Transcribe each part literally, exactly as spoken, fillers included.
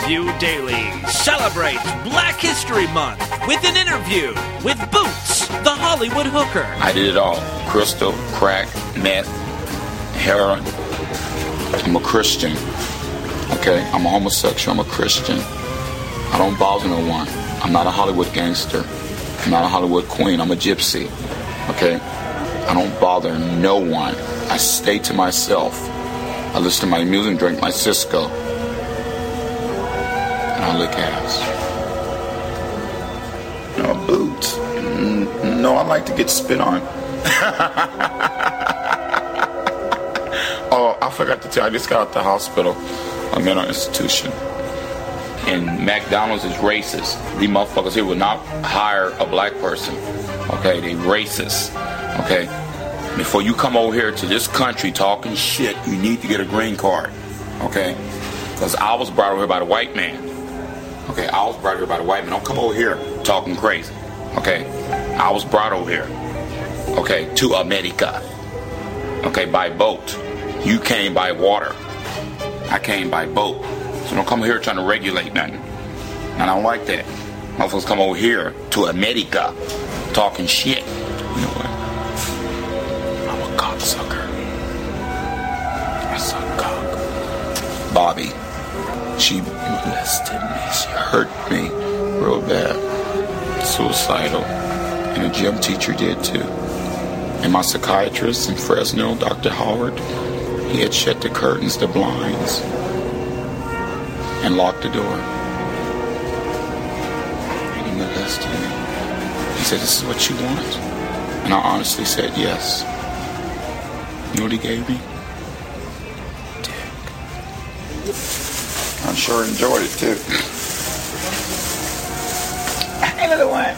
View Daily celebrates Black History Month with an interview with Boots, the Hollywood hooker. I did it all. Crystal, crack, meth, heroin. I'm a Christian. Okay? I'm a homosexual. I'm a Christian. I don't bother no one. I'm not a Hollywood gangster. I'm not a Hollywood queen. I'm a gypsy. Okay? I don't bother no one. I stay to myself. I listen to my music and drink my Cisco. And I lick ass. No, Boots. Mm, no, I like to get spit on. Oh, I forgot to tell you, I just got out the hospital. A mental institution. And McDonald's is racist. These motherfuckers here will not hire a black person. Okay, they racist. Okay? Before you come over here to this country talking shit, you need to get a green card. Okay? Because I was brought over here by the white man. Okay, I was brought here by the white man. Don't come over here talking crazy. Okay? I was brought over here. Okay, to America. Okay, by boat. You came by water. I came by boat. So don't come here trying to regulate nothing. And I don't like that. Motherfuckers come over here to America talking shit. You know what? I'm a cocksucker. I suck cock. Bobby, she molested me. She hurt me real bad. Suicidal. And a gym teacher did too. And my psychiatrist in Fresno, Doctor Howard, he had shut the curtains, the blinds, and locked the door. And he molested me. He said, "This is what you want?" And I honestly said, "Yes." You know what he gave me? Dick. I sure enjoyed it too. Hey, little one.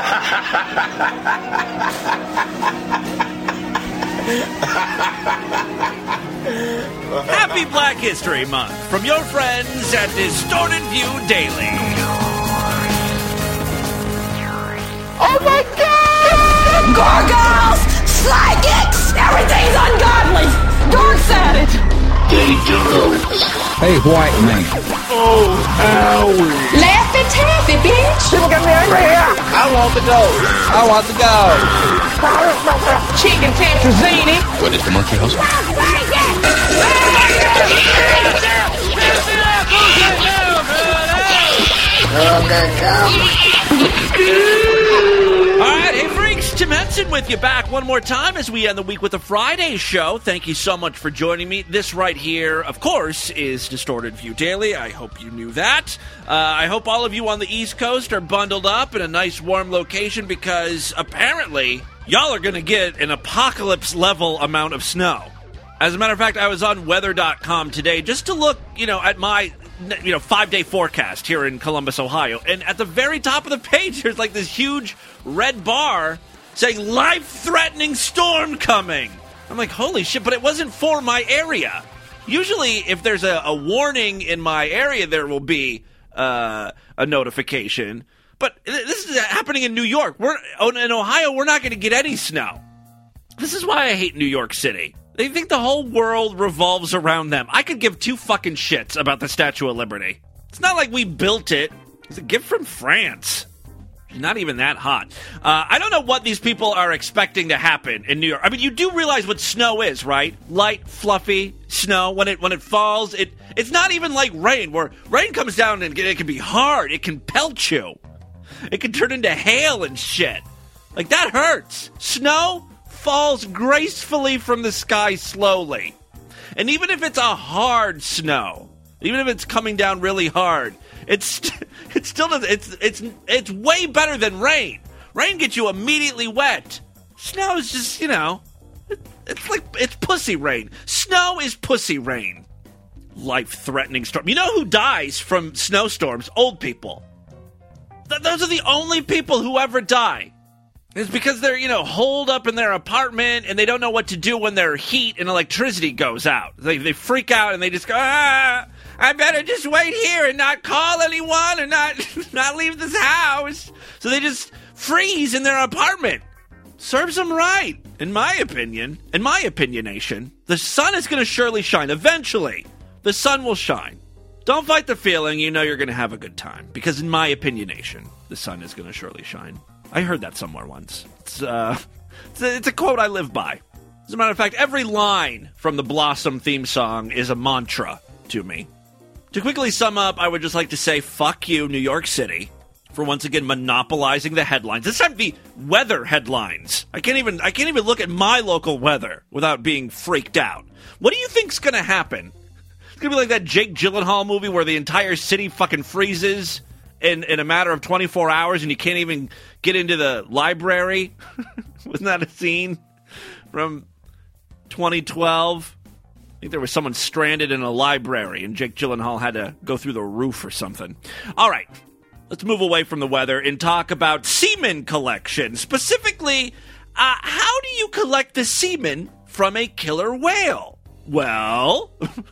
Happy Black History Month from your friends at Distorted View Daily. Oh my God! Gargoyles! Psychics! Everything's ungodly! Dark-sided! Hey, white man. Oh, owie! Laffy taffy, bitch! People get me angry here! I want the gold! I want the gold! Chicken tetrazzini! What is the monkey house? Alright, hey freaks, Tim Henson with you back one more time as we end the week with a Friday show. Thank you so much for joining me. This right here, of course, is Distorted View Daily. I hope you knew that. Uh, I hope all of you on the East Coast are bundled up in a nice warm location because apparently y'all are going to get an apocalypse-level amount of snow. As a matter of fact, I was on weather dot com today just to look, you know, at my, you know, five-day forecast here in Columbus, Ohio. And at the very top of the page, there's like this huge red bar saying life-threatening storm coming. I'm like, holy shit, but it wasn't for my area. Usually, if there's a, a warning in my area, there will be uh, a notification. But this is happening in New York. We're in Ohio, we're not going to get any snow. This is why I hate New York City. They think the whole world revolves around them. I could give two fucking shits about the Statue of Liberty. It's not like we built it. It's a gift from France. Not even that hot. Uh, I don't know what these people are expecting to happen in New York. I mean, you do realize what snow is, right? Light, fluffy snow. When it when it falls, it it's not even like rain, where rain comes down and it can be hard. It can pelt you. It can turn into hail and shit. Like, that hurts. Snow falls gracefully from the sky slowly. And even if it's a hard snow, even if it's coming down really hard, it's it still does it's it's it's way better than rain. Rain gets you immediately wet. Snow is just, you know, it, it's like it's pussy rain. Snow is pussy rain. Life-threatening storm. You know who dies from snowstorms? Old people. Th- those are the only people who ever die. It's because they're, you know, holed up in their apartment and they don't know what to do when their heat and electricity goes out. They they freak out and they just go, ah, I better just wait here and not call anyone and not not leave this house. So they just freeze in their apartment. Serves them right, in my opinion. In my opinionation, the sun is going to surely shine. Eventually, the sun will shine. Don't fight the feeling. You know you're going to have a good time. Because in my opinionation, the sun is going to surely shine. I heard that somewhere once. It's, uh, it's, a, it's a quote I live by. As a matter of fact, every line from the Blossom theme song is a mantra to me. To quickly sum up, I would just like to say, fuck you, New York City, for once again monopolizing the headlines. This time the weather headlines. I can't even I can't even look at my local weather without being freaked out. What do you think's going to happen? It's going to be like that Jake Gyllenhaal movie where the entire city fucking freezes in, in a matter of twenty-four hours and you can't even get into the library? Wasn't that a scene from twenty twelve? I think there was someone stranded in a library and Jake Gyllenhaal had to go through the roof or something. All right. Let's move away from the weather and talk about semen collection. Specifically, uh, how do you collect the semen from a killer whale? Well,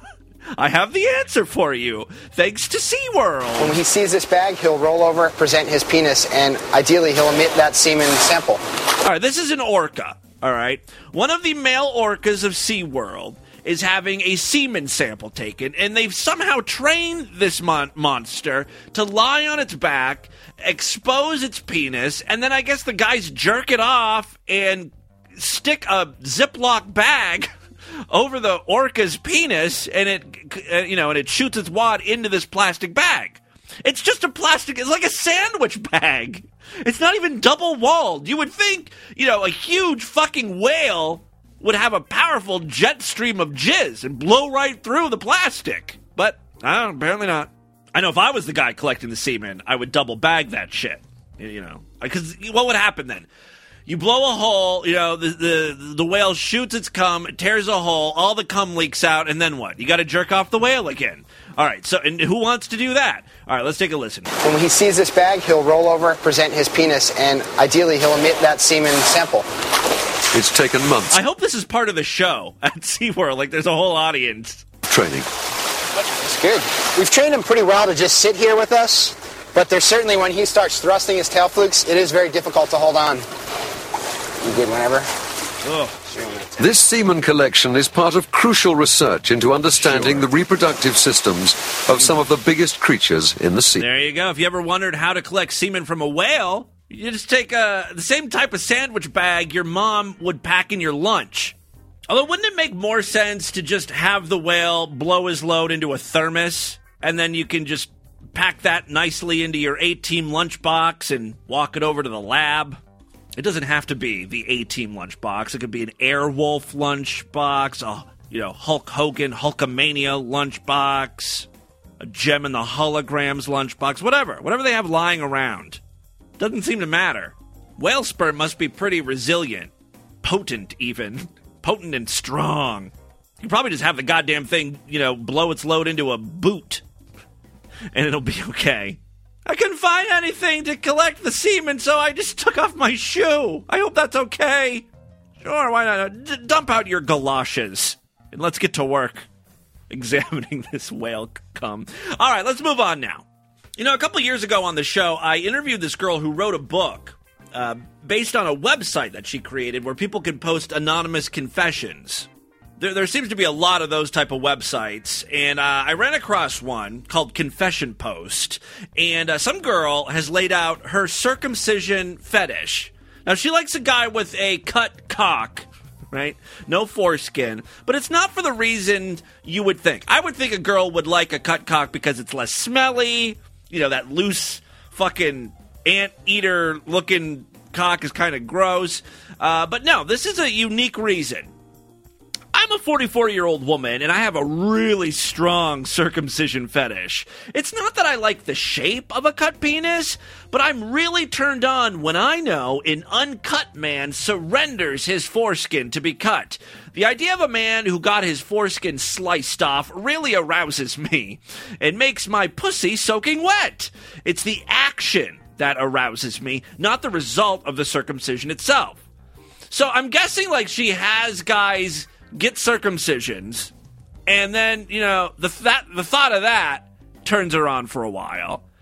I have the answer for you, thanks to SeaWorld. When he sees this bag, he'll roll over, present his penis, and ideally he'll emit that semen sample. All right, this is an orca, all right? One of the male orcas of SeaWorld is having a semen sample taken, and they've somehow trained this mon- monster to lie on its back, expose its penis, and then I guess the guys jerk it off and stick a Ziploc bag over the orca's penis, and it, uh, you know, and it shoots its wad into this plastic bag. It's just a plastic, it's like a sandwich bag. It's not even double-walled. You would think, you know, a huge fucking whale would have a powerful jet stream of jizz and blow right through the plastic. But, uh, apparently not. I know if I was the guy collecting the semen, I would double bag that shit. You know, because what would happen then? You blow a hole, you know, the, the the whale shoots its cum, it tears a hole, all the cum leaks out, and then what? You got to jerk off the whale again. All right, so, and who wants to do that? All right, let's take a listen. When he sees this bag, he'll roll over, present his penis, and ideally he'll emit that semen sample. It's taken months. I hope this is part of the show at SeaWorld. Like, there's a whole audience. Training. It's good. We've trained him pretty well to just sit here with us, but there's certainly, when he starts thrusting his tail flukes, it is very difficult to hold on. You good whenever? Ugh. This semen collection is part of crucial research into understanding Sure. the reproductive systems of some of the biggest creatures in the sea. There you go. If you ever wondered how to collect semen from a whale, you just take a, the same type of sandwich bag your mom would pack in your lunch. Although, wouldn't it make more sense to just have the whale blow his load into a thermos, and then you can just pack that nicely into your A-Team lunchbox and walk it over to the lab? It doesn't have to be the A-Team lunchbox. It could be an Airwolf lunchbox, a, you know, Hulk Hogan Hulkamania lunchbox, a Gem and the Holograms lunchbox, whatever. Whatever they have lying around. Doesn't seem to matter. Whale sperm must be pretty resilient. Potent, even. Potent and strong. You probably just have the goddamn thing, you know, blow its load into a boot. And it'll be okay. I couldn't find anything to collect the semen, so I just took off my shoe. I hope that's okay. Sure, why not? D- dump out your galoshes. And let's get to work examining this whale cum. All right, let's move on now. You know, a couple years ago on the show, I interviewed this girl who wrote a book uh, based on a website that she created where people can post anonymous confessions. There, there seems to be a lot of those type of websites, and uh, I ran across one called Confession Post, and uh, some girl has laid out her circumcision fetish. Now, she likes a guy with a cut cock, right? No foreskin, but it's not for the reason you would think. I would think a girl would like a cut cock because it's less smelly, you know, that loose fucking anteater-looking cock is kind of gross, uh, but no, this is a unique reason. I'm a forty-four-year-old woman, and I have a really strong circumcision fetish. It's not that I like the shape of a cut penis, but I'm really turned on when I know an uncut man surrenders his foreskin to be cut. The idea of a man who got his foreskin sliced off really arouses me. It makes my pussy soaking wet. It's the action that arouses me, not the result of the circumcision itself. So I'm guessing, like, she has guys get circumcisions, and then, you know, the that the thought of that turns her on for a while.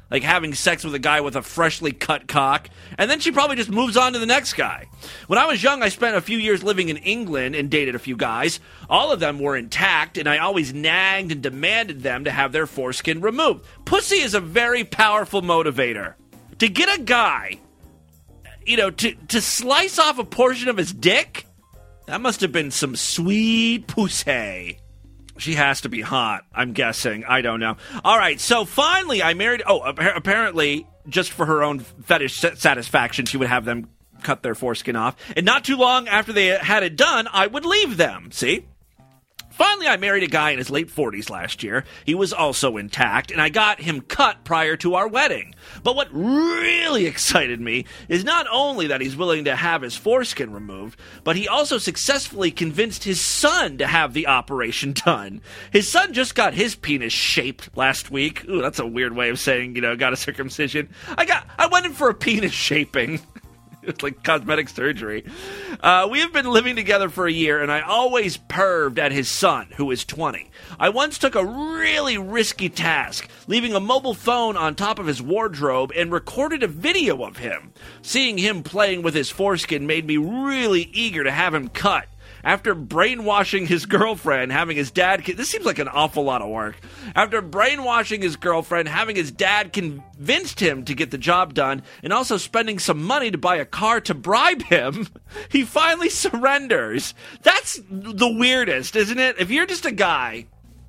like having sex with a guy with a freshly cut cock, and then she probably just moves on to the next guy. When I was young, I spent a few years living in England and dated a few guys. All of them were intact, and I always nagged and demanded them to have their foreskin removed. Pussy is a very powerful motivator. To get a guy, you know, to, to slice off a portion of his dick, that must have been some sweet pussy. She has to be hot, I'm guessing. I don't know. All right, so finally I married... Oh, apparently, just for her own fetish satisfaction, she would have them cut their foreskin off. And not too long after they had it done, I would leave them. See? Finally, I married a guy in his late forties last year. He was also intact, and I got him cut prior to our wedding. But what really excited me is not only that he's willing to have his foreskin removed, but he also successfully convinced his son to have the operation done. His son just got his penis shaped last week. Ooh, that's a weird way of saying, you know, got a circumcision. I got, I went in for a penis shaping. It's like cosmetic surgery. Uh, we have been living together for a year, and I always perved at his son, who is twenty. I once took a really risky task, leaving a mobile phone on top of his wardrobe and recorded a video of him. Seeing him playing with his foreskin made me really eager to have him cut. After brainwashing his girlfriend, having his dad... This seems like an awful lot of work. After brainwashing his girlfriend, having his dad convinced him to get the job done, and also spending some money to buy a car to bribe him, he finally surrenders. That's the weirdest, isn't it? If you're just a guy,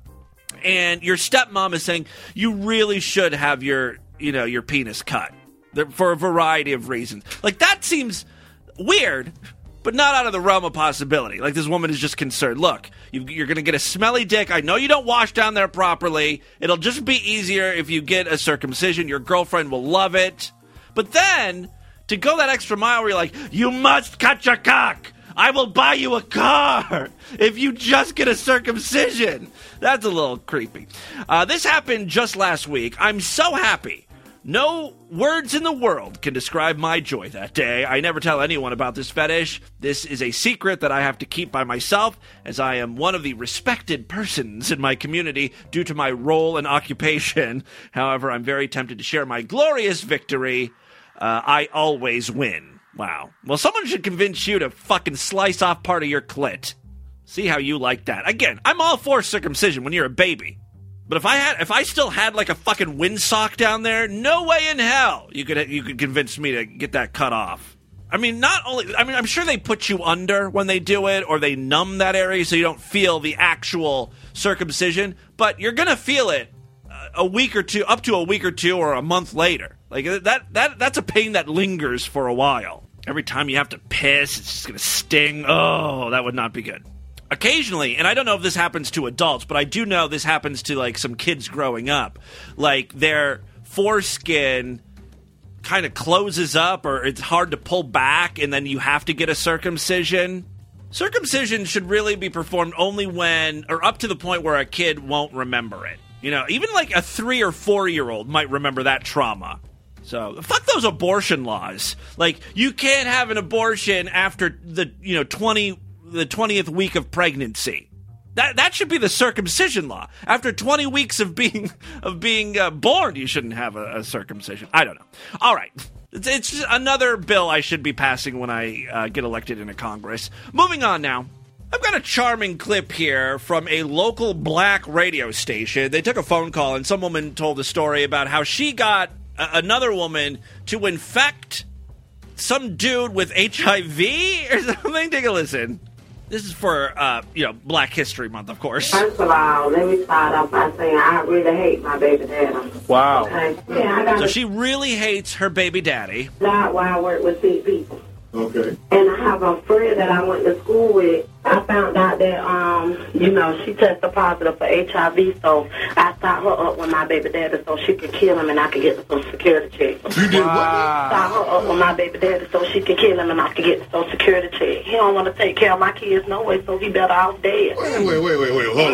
and your stepmom is saying, you really should have your, you know, your penis cut, for a variety of reasons. Like, that seems weird, but not out of the realm of possibility. Like, this woman is just concerned. Look, you, you're going to get a smelly dick. I know you don't wash down there properly. It'll just be easier if you get a circumcision. Your girlfriend will love it. But then, to go that extra mile where you're like, you must cut your cock. I will buy you a car if you just get a circumcision. That's a little creepy. Uh, this happened just last week. I'm so happy. No words in the world can describe my joy that day. I never tell anyone about this fetish. This is a secret that I have to keep by myself, as I am one of the respected persons in my community due to my role and occupation. However, I'm very tempted to share my glorious victory. Uh, I always win. Wow. Well, someone should convince you to fucking slice off part of your clit. See how you like that. Again, I'm all for circumcision when you're a baby. But if I had, if I still had like a fucking windsock down there, no way in hell you could you could convince me to get that cut off. I mean, not only, I mean, I'm sure they put you under when they do it, or they numb that area so you don't feel the actual circumcision. But you're gonna feel it a week or two, up to a week or two, or a month later. Like that that that's a pain that lingers for a while. Every time you have to piss, it's just gonna sting. Oh, that would not be good. Occasionally, and I don't know if this happens to adults, but I do know this happens to, like, some kids growing up. Like, their foreskin kind of closes up, or it's hard to pull back, and then you have to get a circumcision. Circumcision should really be performed only when, or up to the point where a kid won't remember it. You know, even, like, a three- or four-year-old might remember that trauma. So, fuck those abortion laws. Like, you can't have an abortion after the, you know, twenty... the twentieth week of pregnancy. That that should be the circumcision law. After twenty weeks of being of being uh, born, you shouldn't have a, a circumcision. I don't know. All right. It's, it's just another bill I should be passing when I uh, get elected into Congress. Moving on now. I've got a charming clip here from a local black radio station. They took a phone call, and some woman told a story about how she got a- another woman to infect some dude with H I V or something. Take a listen. This is for, uh, you know, Black History Month, of course. First of all, let me start off by saying I really hate my baby daddy. Wow. Okay? Yeah, I got So she really hates her baby daddy. job while I work with these people. Okay. And I have a friend that I went to school with. I found out that, um, you know, she tested positive for H I V, so I stopped her up with my baby daddy so she could kill him and I could get the Social Security check. You did Wow. Stop her up with my baby daddy so she could kill him and I could get the Social Security check. He don't want to take care of my kids no way, so he better off dead. what? Wait, wait, wait, wait, wait. Hold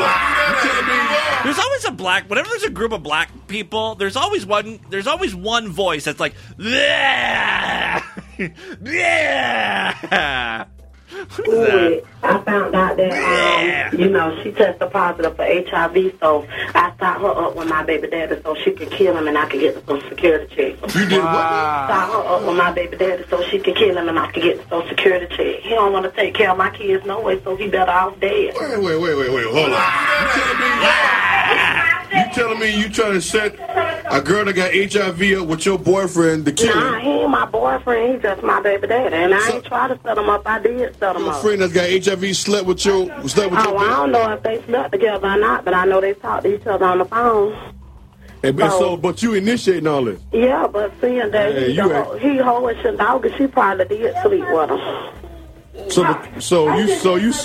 on. There's always a black, whenever there's a group of black people, there's always one, there's always one voice that's like, "Bleh! Bleh!" school with, I found out that, Yeah. um, you know, she tested positive for H I V, so I stopped her up with my baby daddy so she could kill him and I could get the Social Security check. You did what? Stopped her up with my baby daddy so she could kill him and I could get the Social Security check. He don't want to take care of my kids no way, so he better off dead. Wait, wait, wait, wait, wait. Hold on. You telling me? You telling me you trying to set a girl that got H I V up with your boyfriend to kill Nah, him? he ain't my boyfriend. He's just my baby daddy. And I ain't try to set him up. I did set him Your up. friend that's got H I V slept with your slept with Oh, your I don't know if they slept together or not, but I know they talked to each other on the phone. And so, so, but you initiating all this. Yeah, but seeing that Hey, he, you the, ain't- he holding your dog, and she probably did sleep with him. So, so you, so you,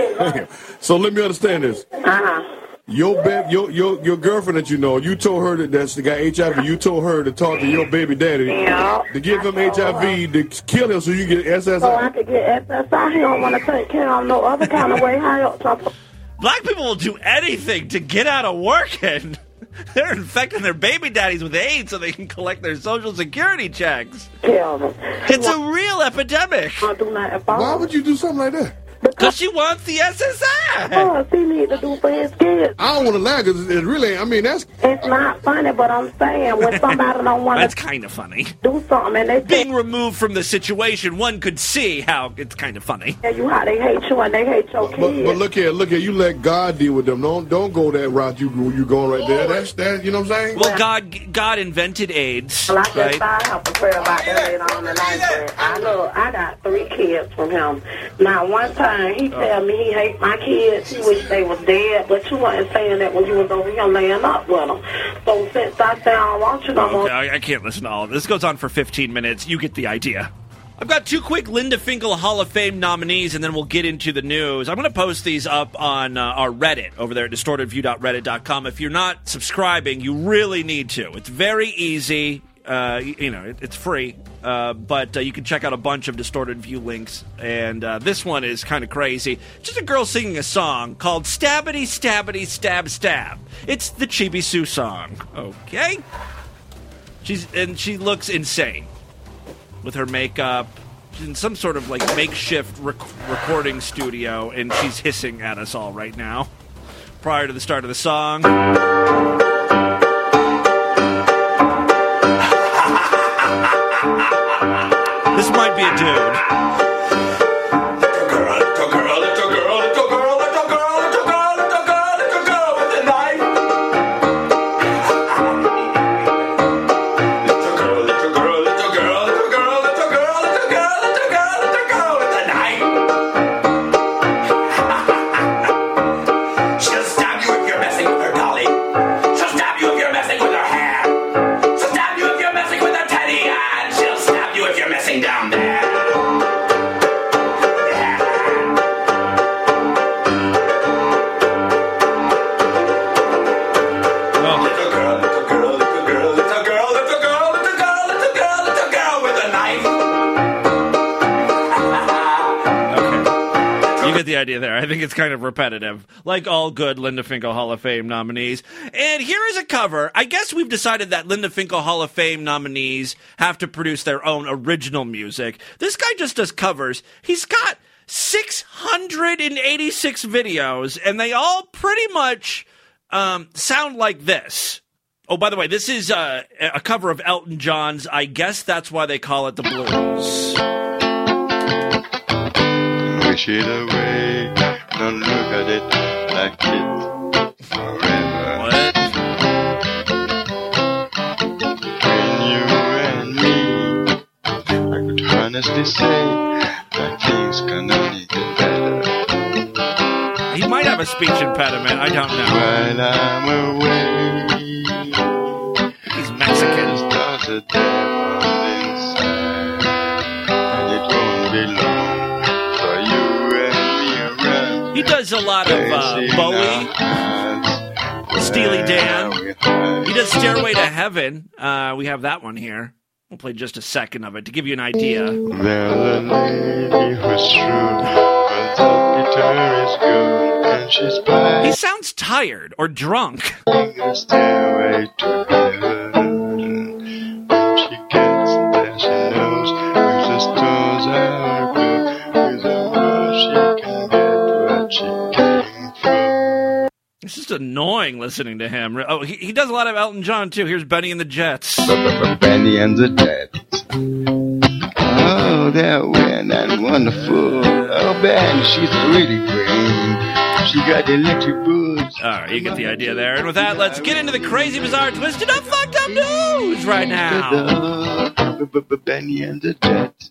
so let me understand this. Uh-huh. Your baby, your your your girlfriend that you know, you told her that that's the guy H I V. You told her to talk to your baby daddy Yeah. to give him H I V to kill him so you get S S So I I. could get S S I. He don't want to take care of him no other kind of way. How else? Black people will do anything to get out of working. They're infecting their baby daddies with AIDS so they can collect their Social Security checks. Kill him. It's a real epidemic. I do nothing for Why him. would you do something like that? Because she wants the S S I. Because he need to do for his kids. I don't want to lie because it really, I mean, that's It's not funny, but I'm saying when somebody don't want That's to kind of funny. do something and they Being removed from the situation, one could see how it's kind of funny. tell you how they hate you and they hate your But, kids. but look here, look here. You let God deal with them. Don't don't go that route. You you going right there. That's that. You know what I'm saying? Well, God, God invented AIDS, Well, I just right? thought I have to pray about that later on in life. But I know I got three kids from him. Now, one time he tell me he hate my kids. He wish they was dead, but you wasn't saying that when you was over here laying up with them. So since I say I don't want you no more, Okay, I, I can't listen to all of this. This goes on for fifteen minutes. You get the idea. I've got two quick Linda Finkel Hall of Fame nominees, and then we'll get into the news. I'm going to post these up on uh, our Reddit over there at distorted view dot reddit dot com. If you're not subscribing, you really need to. It's very easy. Uh, you know, it, it's free, uh, but uh, you can check out a bunch of Distorted View links. And uh, this one is kind of crazy. Just a girl singing a song called Stabbity Stabbity Stab Stab. It's the Chibi Sue song. Okay, she's and she looks insane with her makeup. She's in some sort of like makeshift rec- recording studio, and she's hissing at us all right now. Prior to the start of the song. This might be a dude. Girl, little girl, little girl, little girl, little girl, little girl, little girl, little girl with the knife. Little girl, little girl, little girl, little girl, little girl, little girl, little girl, little girl with the knife. She'll stab you if you're messing with her dolly. She'll stab you if you're messing with her hair. She'll stab you if you're messing with her teddy, and she'll stab you if you're messing down there. Oh, Little girl, little girl, little girl, little girl, little girl, little girl, little girl, little girl with a knife. okay. You get the idea there. I think it's kind of repetitive, like all good Linda Finkel Hall of Fame nominees. And here is a cover. I guess we've decided that Linda Finkel Hall of Fame nominees have to produce their own original music. This guy just does covers. He's got six hundred eighty-six videos, and they all pretty much um, sound like this. Oh, by the way, this is uh, a cover of Elton John's I Guess That's Why They Call It the Blues. Wish it away, don't look at it like it forever. What? When you and me, I could honestly say that things gonna need it better. He might have a speech impediment. I don't know. While I'm away, He's Mexican. there's a devil inside, and it won't be long for you and me around. He does a lot of uh, Bowie, Steely Dan. He does Stairway to Heaven. Uh, we have that one here. We'll play just a second of it to give you an idea. There's a lady who's true, but the guitar is good, and she's He by sounds tired or drunk. a stairway to heaven. When she gets there, she knows with the stars are blue, with a rush listening to him. Oh, he, he does a lot of Elton John, too. Here's Benny and the Jets. Benny and the Jets. Oh, they're wearing that wonderful. Oh, Benny, she's really great. She got the electric boots. All right, you get the idea there. And with that, let's get into the crazy, bizarre, twisted up, fucked up news right now. Benny and the Jets.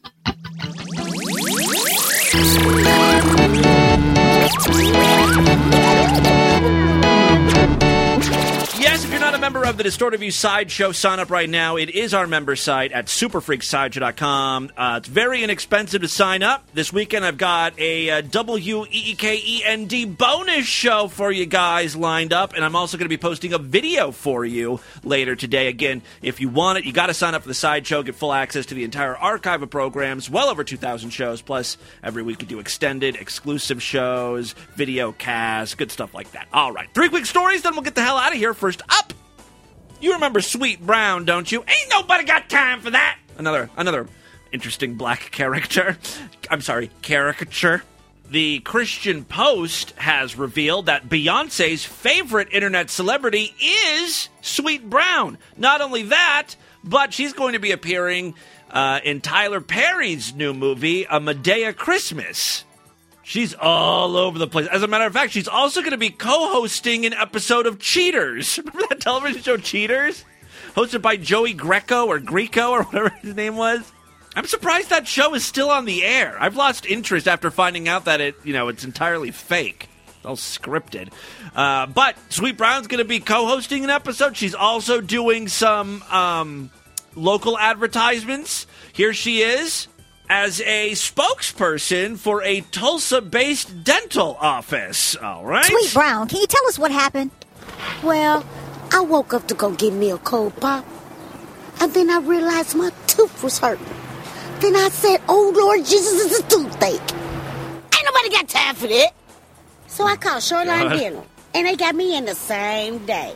Yes, if you're not a member of the Distorted View Sideshow, sign up right now. It is our member site at super freak sideshow dot com. Uh, it's very inexpensive to sign up. This weekend I've got a uh, W E E K E N D bonus show for you guys lined up, and I'm also going to be posting a video for you later today. Again, if you want it, you got to sign up for the Sideshow, get full access to the entire archive of programs, well over two thousand shows, plus every week we do extended, exclusive shows, video casts, good stuff like that. All right, three quick stories, then we'll get the hell out of here. First up, you remember Sweet Brown, don't you? Ain't nobody got time for that. Another another interesting black character. I'm sorry, caricature. The Christian Post has revealed that Beyonce's favorite internet celebrity is Sweet Brown. Not only that, but she's going to be appearing uh, in Tyler Perry's new movie, A Medea Christmas. She's all over the place. As a matter of fact, she's also going to be co-hosting an episode of Cheaters. Remember that television show Cheaters? Hosted by Joey Greco or Greco or whatever his name was. I'm surprised that show is still on the air. I've lost interest after finding out that it, you know, it's entirely fake. It's all scripted. Uh, but Sweet Brown's going to be co-hosting an episode. She's also doing some um, local advertisements. Here she is as a spokesperson for a Tulsa-based dental office. All right. Sweet Brown, can you tell us what happened? Well, I woke up to go get me a cold pop, and then I realized my tooth was hurting. Then I said, oh, Lord Jesus, it's a toothache. Ain't nobody got time for that. So I called Shoreline Dental, and they got me in the same day.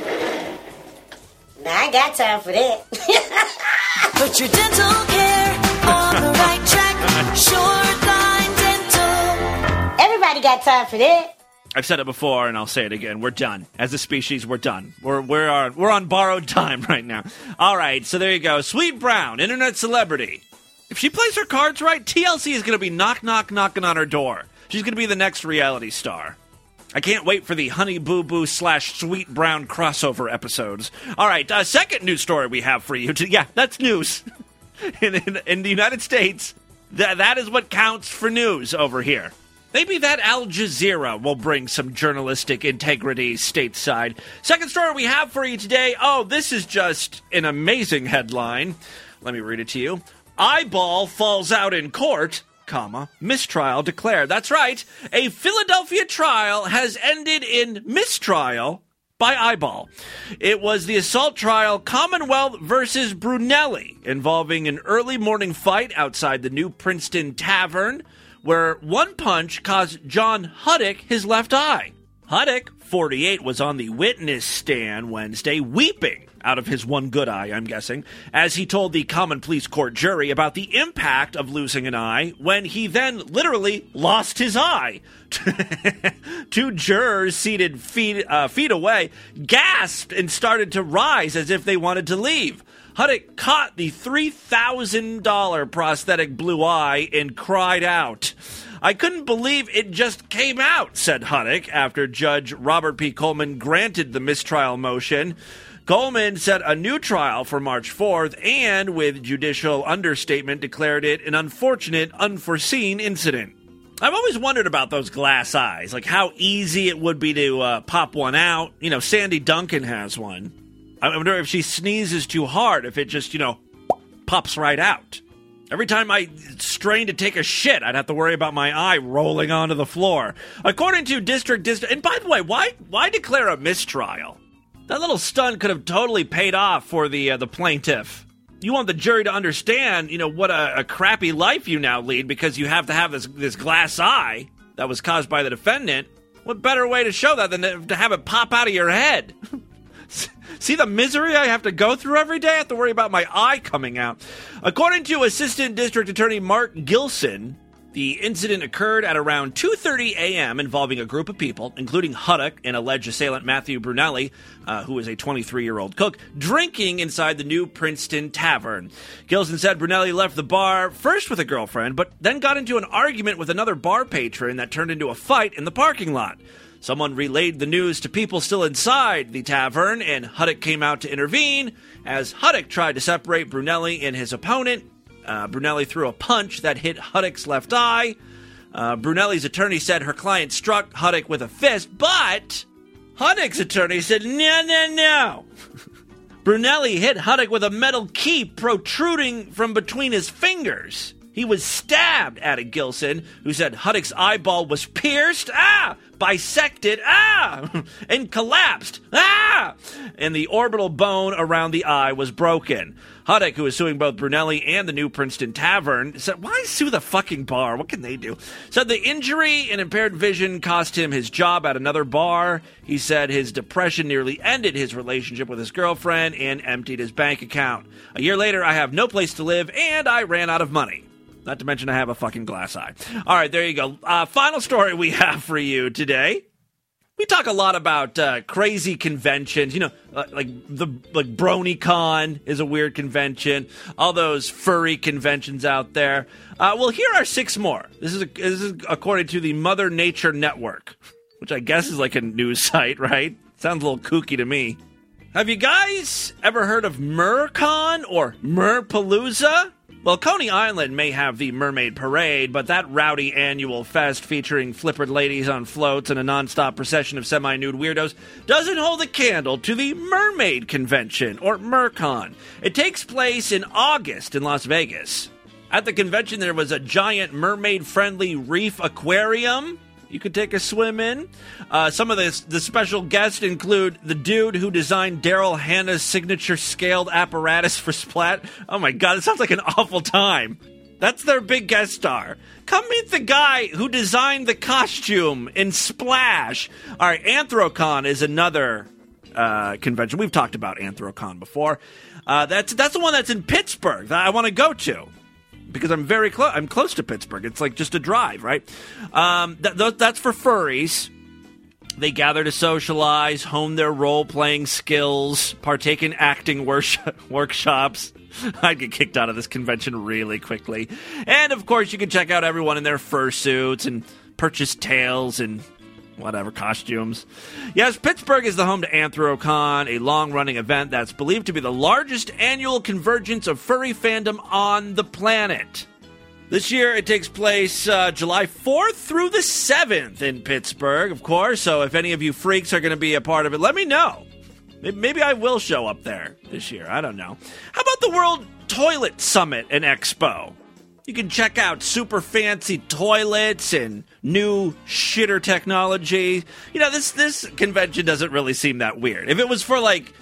Now I got time for that. Put your dental care on the right track. Shoreline Dental. Everybody got time for that. I've said it before, and I'll say it again. We're done. As a species, we're done. We're we're on, we're on borrowed time right now. All right, so there you go. Sweet Brown, internet celebrity. If she plays her cards right, T L C is going to be knock, knock, knocking on her door. She's going to be the next reality star. I can't wait for the Honey Boo Boo slash Sweet Brown crossover episodes. All right, uh, second news story we have for you. To, yeah, that's news. in, in, in the United States, th- that is what counts for news over here. Maybe that Al Jazeera will bring some journalistic integrity stateside. Second story we have for you today. Oh, this is just an amazing headline. Let me read it to you. Eyeball falls out in court, comma, mistrial declared. That's right. A Philadelphia trial has ended in mistrial by eyeball. It was the assault trial Commonwealth versus Brunelli, involving an early morning fight outside the New Princeton Tavern, where one punch caused John Huddick his left eye. Huddick, forty-eight, was on the witness stand Wednesday, weeping out of his one good eye, I'm guessing, as he told the Common Pleas Court jury about the impact of losing an eye when he then literally lost his eye. Two jurors seated feet, uh, feet away gasped and started to rise as if they wanted to leave. Huddick caught the three thousand dollars prosthetic blue eye and cried out. I couldn't believe it just came out, said Huddick, after Judge Robert P. Coleman granted the mistrial motion. Coleman set a new trial for March fourth and, with judicial understatement, declared it an unfortunate, unforeseen incident. I've always wondered about those glass eyes, like how easy it would be to uh, pop one out. You know, Sandy Duncan has one. I wonder if she sneezes too hard, if it just, you know, pops right out. Every time I strain to take a shit, I'd have to worry about my eye rolling onto the floor. According to District District... And by the way, why why declare a mistrial? That little stunt could have totally paid off for the uh, the plaintiff. You want the jury to understand, you know, what a, a crappy life you now lead because you have to have this, this glass eye that was caused by the defendant. What better way to show that than to, to have it pop out of your head? See the misery I have to go through every day? I have to worry about my eye coming out. According to Assistant District Attorney Mark Gilson, The incident occurred at around two thirty a.m. involving a group of people, including Huddock and alleged assailant Matthew Brunelli, uh, who is a twenty-three-year-old cook, drinking inside the New Princeton Tavern. Gilson said Brunelli left the bar first with a girlfriend, but then got into an argument with another bar patron that turned into a fight in the parking lot. Someone relayed the news to people still inside the tavern, and Huddock came out to intervene. As Huddock tried to separate Brunelli and his opponent, Uh, Brunelli threw a punch that hit Huddock's left eye. Uh, Brunelli's attorney said her client struck Huddock with a fist, but Huddock's attorney said, no, no, no. Brunelli hit Huddock with a metal key protruding from between his fingers. He was stabbed, added Gilson, who said Huddock's eyeball was pierced, ah, bisected, ah, and collapsed, ah, and the orbital bone around the eye was broken. Huddock, who is suing both Brunelli and the New Princeton Tavern, said, why sue the fucking bar? What can they do? Said the injury and impaired vision cost him his job at another bar. He said his depression nearly ended his relationship with his girlfriend and emptied his bank account. A year later, I have no place to live, and I ran out of money. Not to mention I have a fucking glass eye. All right, there you go. Uh, final story we have for you today. We talk a lot about uh, crazy conventions, you know, uh, like the like BronyCon is a weird convention. All those furry conventions out there. Uh, well, here are six more. This is a, this is according to the Mother Nature Network, which I guess is like a news site, right? Sounds a little kooky to me. Have you guys ever heard of MerCon or Merpalooza? Well, Coney Island may have the Mermaid Parade, but that rowdy annual fest featuring flippered ladies on floats and a nonstop procession of semi-nude weirdos doesn't hold a candle to the Mermaid Convention, or MerCon. It takes place in August in Las Vegas. At the convention, there was a giant mermaid-friendly reef aquarium you could take a swim in. Uh, some of the, the special guests include the dude who designed Daryl Hannah's signature scaled apparatus for Splat. Oh my god, it sounds like an awful time. That's their big guest star. Come meet the guy who designed the costume in Splash. All right, Anthrocon is another uh, convention. We've talked about Anthrocon before. Uh, that's that's the one that's in Pittsburgh that I want to go to. Because I'm very close. I'm close to Pittsburgh. It's like just a drive, right? Um, th- th- that's for furries. They gather to socialize, hone their role-playing skills, partake in acting worship- workshops. I'd get kicked out of this convention really quickly. And, of course, you can check out everyone in their fursuits and purchase tails and whatever, costumes. Yes, Pittsburgh is the home to Anthrocon, a long-running event that's believed to be the largest annual convergence of furry fandom on the planet. This year, it takes place uh, July fourth through the seventh in Pittsburgh, of course, so if any of you freaks are going to be a part of it, let me know. Maybe I will show up there this year, I don't know. How about the World Toilet Summit and Expo? You can check out super fancy toilets and new shitter technology. You know, this this convention doesn't really seem that weird. If it was for, like,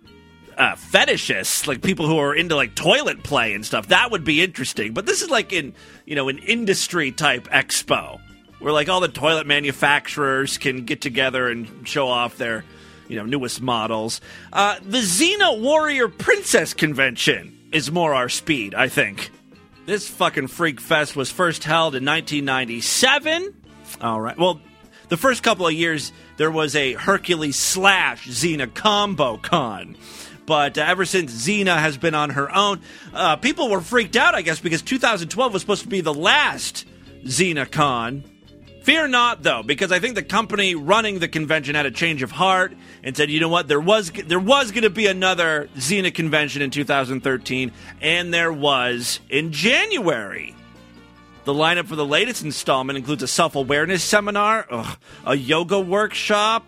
uh, fetishists, like people who are into, like, toilet play and stuff, that would be interesting. But this is, like, in, you know, an industry-type expo where, like, all the toilet manufacturers can get together and show off their, you know, newest models. Uh, the Xena Warrior Princess Convention is more our speed, I think. This fucking freak fest was first held in nineteen ninety-seven. All right. Well, the first couple of years, there was a Hercules slash Xena combo con. But uh, ever since Xena has been on her own, uh, people were freaked out, I guess, because two thousand twelve was supposed to be the last Xena con. Fear not, though, because I think the company running the convention had a change of heart and said, you know what, there was there was going to be another Xena convention in two thousand thirteen, and there was in January. The lineup for the latest installment includes a self-awareness seminar, ugh, a yoga workshop,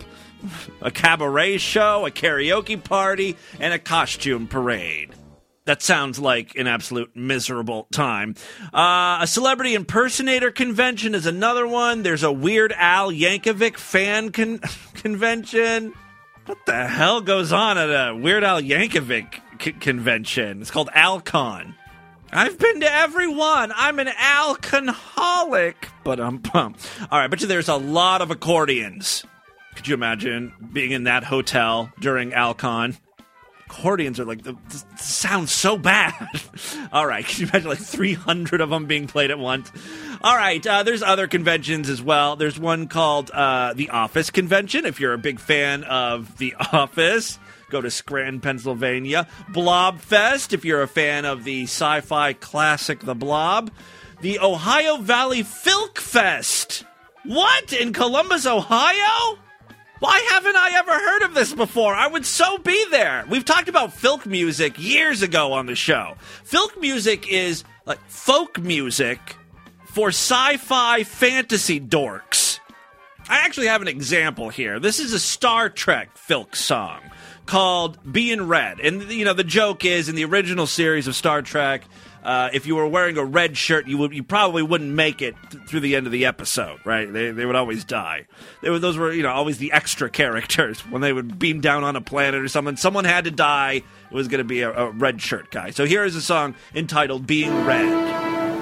a cabaret show, a karaoke party, and a costume parade. That sounds like an absolute miserable time. Uh, a celebrity impersonator convention is another one. There's a Weird Al Yankovic fan con- convention. What the hell goes on at a Weird Al Yankovic c- convention? It's called Alcon. I've been to every one. I'm an alcoholic. But I'm pumped. All right, but there's a lot of accordions. Could you imagine being in that hotel during Alcon? Accordions are like, the, the sounds so bad. All right, can you imagine like three hundred of them being played at once? All right, uh, there's other conventions as well. There's one called uh, the Office Convention. If you're a big fan of The Office, go to Scranton, Pennsylvania. Blobfest, if you're a fan of the sci-fi classic The Blob. The Ohio Valley Filk Fest. What? In Columbus, Ohio? Why haven't I ever heard of this before? I would so be there. We've talked about filk music years ago on the show. Filk music is like folk music for sci-fi fantasy dorks. I actually have an example here. This is a Star Trek filk song called Being Red. And, you know, the joke is in the original series of Star Trek, uh, if you were wearing a red shirt, you would you probably wouldn't make it th- through the end of the episode, right? They they would always die. They were, those were, you know, always the extra characters. When they would beam down on a planet or something, someone had to die. It was going to be a, a red shirt guy. So here is a song entitled Being Red.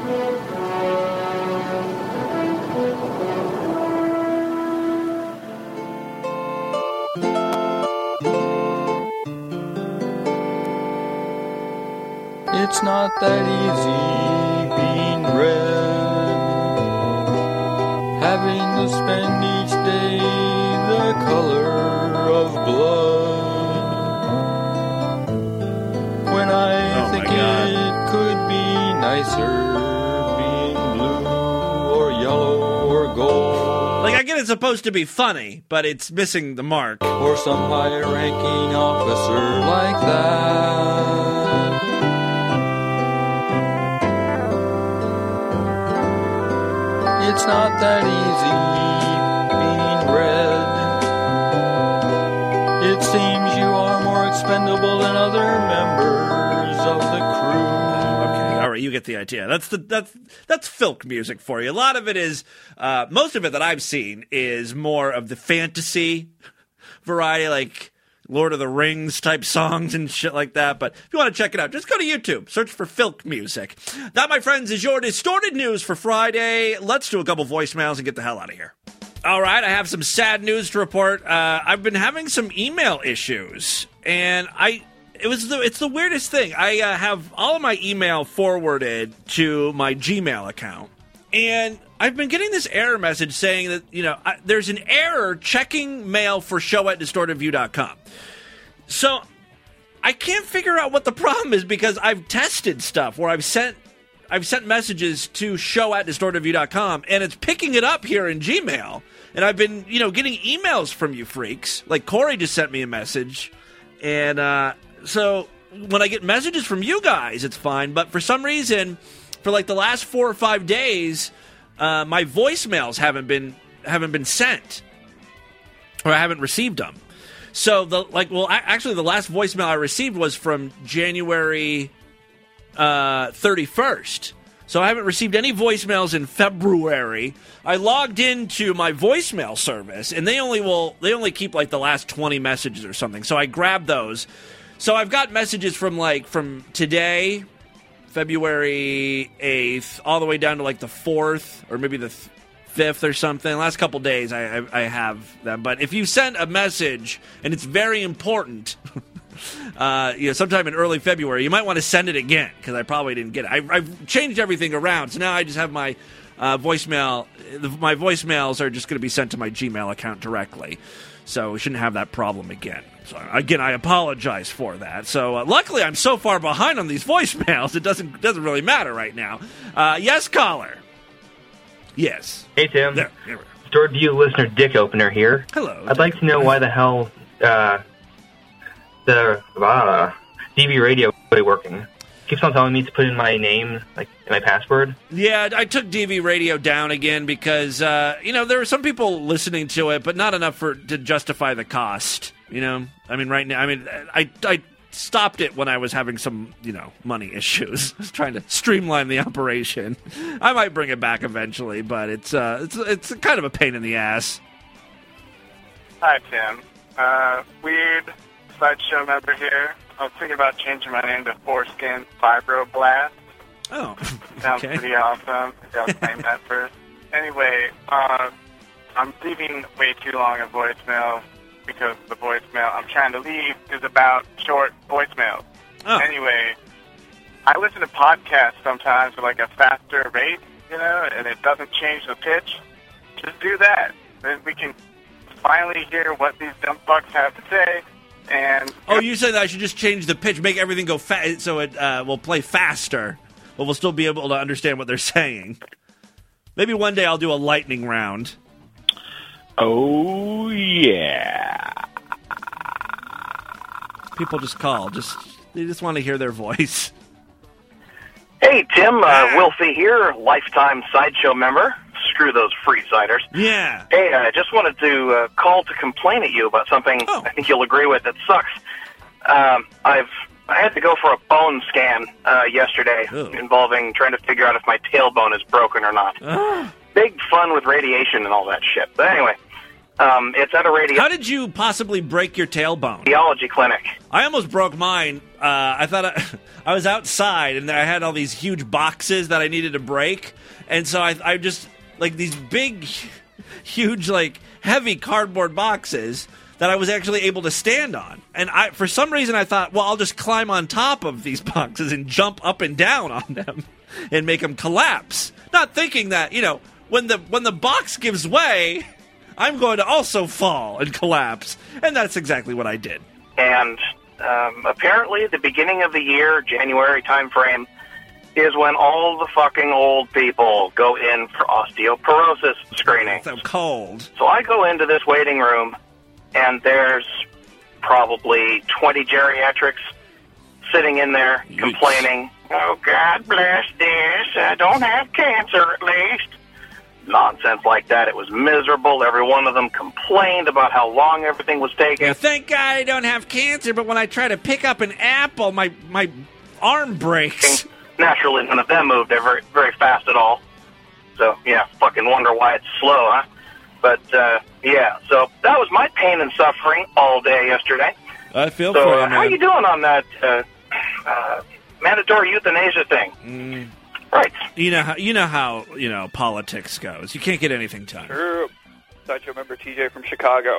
It's not that easy being red, having to spend each day the color of blood. When I oh think it could be nicer being blue or yellow or gold. Like, I get it's supposed to be funny, but it's missing the mark. Or some high-ranking officer like that. It's not that easy being red. It seems you are more expendable than other members of the crew. Okay, all right, you get the idea. That's the that's that's filk music for you. A lot of it is, uh, most of it that I've seen is more of the fantasy variety, like Lord of the Rings type songs and shit like that. But if you want to check it out, just go to YouTube. Search for filk music. That, my friends, is your Distorted News for Friday. Let's do a couple voicemails and get the hell out of here. All right, I have some sad news to report. Uh, I've been having some email issues, and I it was the, it's the weirdest thing. I uh, have all of my email forwarded to my Gmail account, and I've been getting this error message saying that, you know, I, there's an error checking mail for show at distorted view dot com. So I can't figure out what the problem is because I've tested stuff where I've sent I've sent messages to show at distorted view dot com and it's picking it up here in Gmail. And I've been, you know, getting emails from you freaks. Like Corey just sent me a message. And uh, so when I get messages from you guys, it's fine. But for some reason, for like the last four or five days, uh, my voicemails haven't been haven't been sent, or I haven't received them. So the like, well, actually, the last voicemail I received was from January uh, thirty-first. So I haven't received any voicemails in February. I logged into my voicemail service, and they only will they only keep like the last twenty messages or something. So I grabbed those. So I've got messages from like from today, February eighth, all the way down to like the fourth, or maybe the th- fifth or something. The last couple days I, I, I have them. But if you send a message and it's very important, uh, you know, sometime in early February, you might want to send it again because I probably didn't get it. I, I've changed everything around, so now I just have my uh, voicemail. My voicemails are just going to be sent to my Gmail account directly, so we shouldn't have that problem again. So again, I apologize for that. So uh, luckily, I'm so far behind on these voicemails, it doesn't doesn't really matter right now. Uh, yes, caller. Yes. Hey, Tim. There, there we go. Stored View listener Dick Opener here. Hello. I'd like to know why the hell uh, the uh, D V radio quit working. Keeps on telling me to put in my name, like in my password. Yeah, I took D V radio down again because uh, you know there were some people listening to it, but not enough for to justify the cost. You know, I mean, right now, I mean, I I stopped it when I was having some, you know, money issues. I was trying to streamline the operation. I might bring it back eventually, but it's uh, it's it's kind of a pain in the ass. Hi, Tim. Uh, weird sideshow member here. I was thinking about changing my name to Foreskin Fibroblast. Oh, sounds okay. pretty awesome. Maybe I'll claim that first. Anyway, uh, I'm leaving way too long a voicemail because the voicemail I'm trying to leave is about short voicemails. Oh. Anyway, I listen to podcasts sometimes with like a faster rate, you know, and it doesn't change the pitch, just do that. Then we can finally hear what these dumb fucks have to say. And oh, you said that I should just change the pitch, make everything go fast, so it uh, will play faster, but we'll still be able to understand what they're saying. Maybe one day I'll do a lightning round. Oh, yeah. People just call. Just They just want to hear their voice. Hey, Tim. Uh, Wilfie here, lifetime Sideshow member. Screw those free siders. Yeah. Hey, I just wanted to uh, call to complain at you about something oh. I think you'll agree with that sucks. Um, I've I had to go for a bone scan uh, yesterday Ew. involving trying to figure out if my tailbone is broken or not. Oh. Big fun with radiation and all that shit. But anyway, um, it's at a radiation... How did you possibly break your tailbone? Radiology clinic. I almost broke mine. Uh, I thought I, I was outside, and I had all these huge boxes that I needed to break. And so I, I just... Like these big, huge, like heavy cardboard boxes that I was actually able to stand on. And I, for some reason, I thought, well, I'll just climb on top of these boxes and jump up and down on them and make them collapse. Not thinking that, you know, when the when the box gives way, I'm going to also fall and collapse. And that's exactly what I did. And um, apparently, the beginning of the year, January timeframe, is when all the fucking old people go in for osteoporosis screening. So cold. So I go into this waiting room, and there's probably twenty geriatrics sitting there Yikes. complaining, oh, God bless this, I don't have cancer at least. Nonsense like that. It was miserable. Every one of them complained about how long everything was taking. Yeah, thank God I don't have cancer, but when I try to pick up an apple, my, my arm breaks. Naturally, none of them moved very, very fast at all. So, yeah, fucking wonder why it's slow, huh? But, uh, yeah, so that was my pain and suffering all day yesterday. I feel so, for you, uh, man. how you doing on that uh, uh, mandatory euthanasia thing? Mm. Right. You know how you know how you know politics goes. You can't get anything done. Sure. Sideshow member T J from Chicago.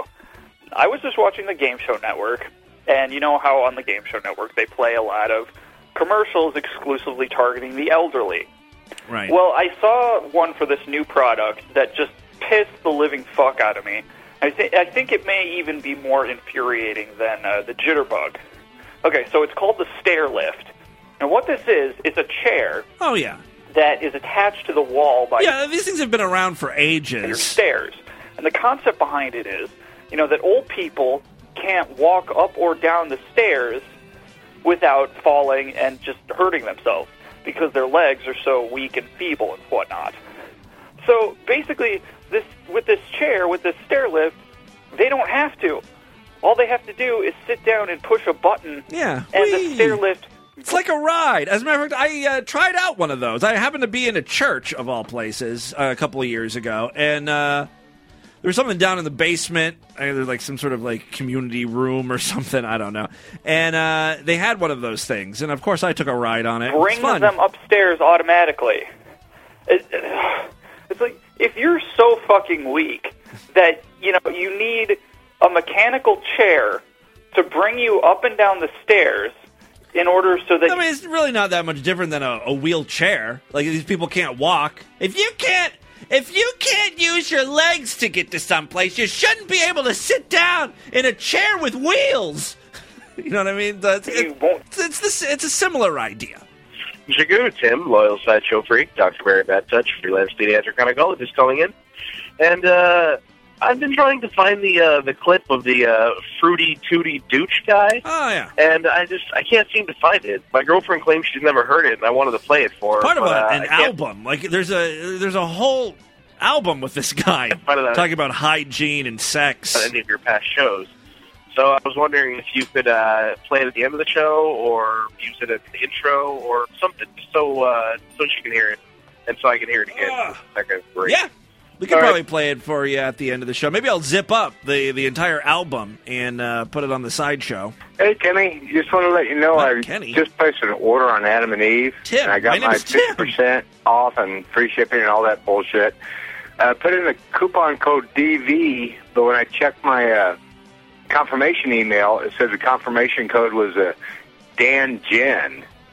I was just watching the Game Show Network, and you know how on the Game Show Network they play a lot of commercials exclusively targeting the elderly. Right. Well, I saw one for this new product that just pissed the living fuck out of me. I, th- I think it may even be more infuriating than uh, the jitterbug. Okay, so it's called the stair lift. And what this is, is a chair. Oh, yeah. That is attached to the wall by... Yeah, these things have been around for ages. Your stairs. And the concept behind it is, you know, that old people can't walk up or down the stairs without falling and just hurting themselves because their legs are so weak and feeble and whatnot. So basically, this with this chair, with this stair lift, they don't have to. All they have to do is sit down and push a button, yeah, and whee. the stair lift... It's like a ride. As a matter of fact, I uh, tried out one of those. I happened to be in a church, of all places, uh, a couple of years ago, and uh, there was something down in the basement. I There's like some sort of like community room or something. I don't know. And uh, they had one of those things, and of course I took a ride on it. Bring It's fun. them upstairs automatically. It, it's like, if you're so fucking weak that, you know, you need a mechanical chair to bring you up and down the stairs in order so that... I mean, it's really not that much different than a, a wheelchair. Like, these people can't walk. If you can't... If you can't use your legs to get to someplace, you shouldn't be able to sit down in a chair with wheels. You know what I mean? It's, it, it's, it's, this, it's a similar idea. Jagoo, Tim, loyal Sideshow freak, Doctor Barry Bad Touch, freelance pediatric gynecologist calling in. And uh, I've been trying to find the uh, the clip of the uh, Fruity Tooty Dooch guy. Oh, yeah. And I just, I can't seem to find it. My girlfriend claims she's never heard it, and I wanted to play it for her. Part of but, a, uh, an I can't- album. Like, there's a there's a whole album with this guy talking about hygiene and sex. on any of your past shows. So I was wondering if you could uh, play it at the end of the show, or use it at the intro, or something, so uh, so she can hear it, and so I can hear it again. Uh, That guy's great. Yeah. We could All right. probably play it for you at the end of the show. Maybe I'll zip up the, the entire album and uh, put it on the sideshow. Hey, Kenny, just want to let you know Not I Kenny. just placed an order on Adam and Eve. Tim. And I got My name my is Tim. fifty percent off and free shipping and all that bullshit. Uh, put in the coupon code D V, but when I checked my uh, confirmation email, it said the confirmation code was uh, Dan Jen.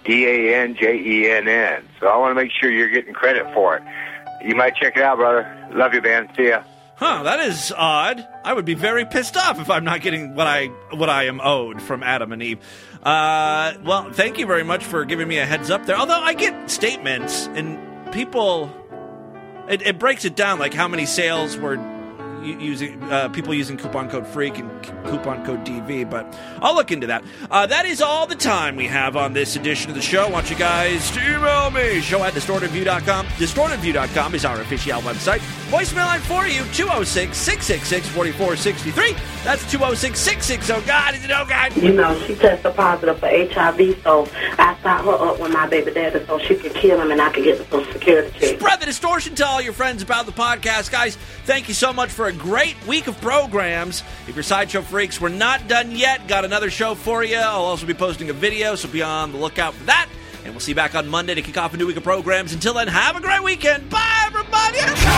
D A N J E N N. So I want to make sure you're getting credit for it. You might check it out, brother. Love you, man. See ya. Huh, that is odd. I would be very pissed off if I'm not getting what I what I am owed from Adam and Eve. Uh, well, thank you very much for giving me a heads up there. Although I get statements, and people... It, it breaks it down, like how many sales were u- using uh, people using coupon code FREAK and c- coupon code D V, but I'll look into that. Uh, that is all the time we have on this edition of the show. I want you guys to email me, show at distorted view dot com. distorted view dot com is our official website. Voicemail line for you, two oh six, six six six, four four six three. That's two oh six, six six zero, God, is it oh, God? You know, she tested positive for H I V, so I stopped her up with my baby daddy so she could kill him and I could get the Social Security check. Spread the distortion. Tell all your friends about the podcast. Guys, thank you so much for a great week of programs. If you're Sideshow Freaks, we're not done yet. Got another show for you. I'll also be posting a video, so be on the lookout for that. And we'll see you back on Monday to kick off a new week of programs. Until then, have a great weekend. Bye, everybody.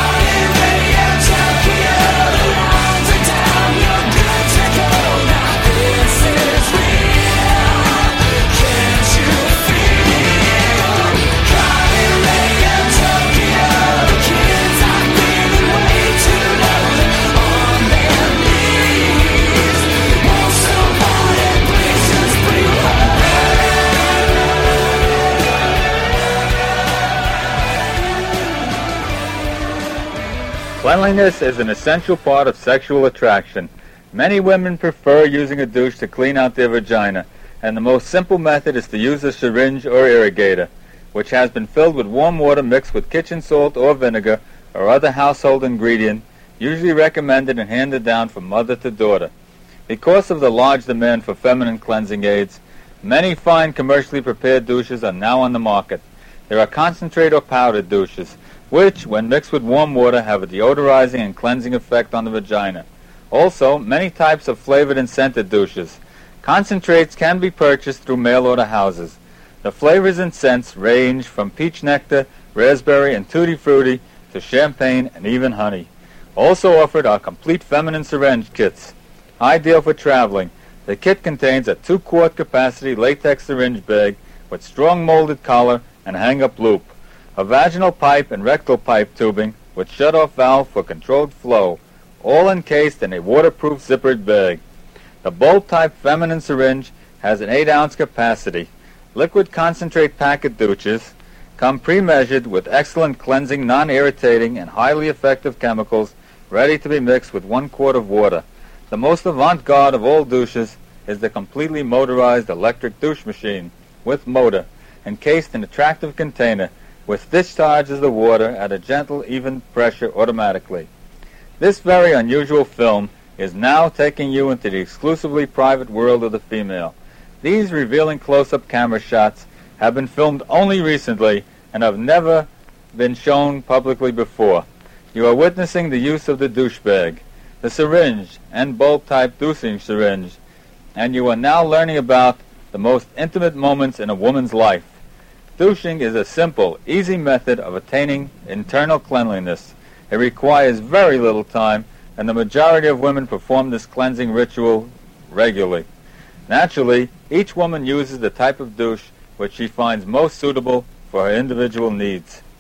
Cleanliness is an essential part of sexual attraction. Many women prefer using a douche to clean out their vagina, and the most simple method is to use a syringe or irrigator, which has been filled with warm water mixed with kitchen salt or vinegar or other household ingredient, usually recommended and handed down from mother to daughter. Because of the large demand for feminine cleansing aids, many fine commercially prepared douches are now on the market. There are concentrate or powdered douches, which, when mixed with warm water, have a deodorizing and cleansing effect on the vagina. Also, many types of flavored and scented douches. Concentrates can be purchased through mail-order houses. The flavors and scents range from peach nectar, raspberry, and tutti frutti to champagne and even honey. Also offered are complete feminine syringe kits, ideal for traveling. The kit contains a two-quart capacity latex syringe bag with strong molded collar and hang-up loop, a vaginal pipe and rectal pipe tubing with shut-off valve for controlled flow, all encased in a waterproof zippered bag. The bolt-type feminine syringe has an eight ounce capacity. Liquid concentrate packet douches come pre-measured with excellent cleansing, non-irritating, and highly effective chemicals ready to be mixed with one quart of water. The most avant-garde of all douches is the completely motorized electric douche machine with motor, encased in an attractive container, which discharges the water at a gentle, even pressure automatically. This very unusual film is now taking you into the exclusively private world of the female. These revealing close-up camera shots have been filmed only recently and have never been shown publicly before. You are witnessing the use of the douche bag, the syringe, and bolt-type douching syringe, and you are now learning about the most intimate moments in a woman's life. Douching is a simple, easy method of attaining internal cleanliness. It requires very little time, and the majority of women perform this cleansing ritual regularly. Naturally, each woman uses the type of douche which she finds most suitable for her individual needs.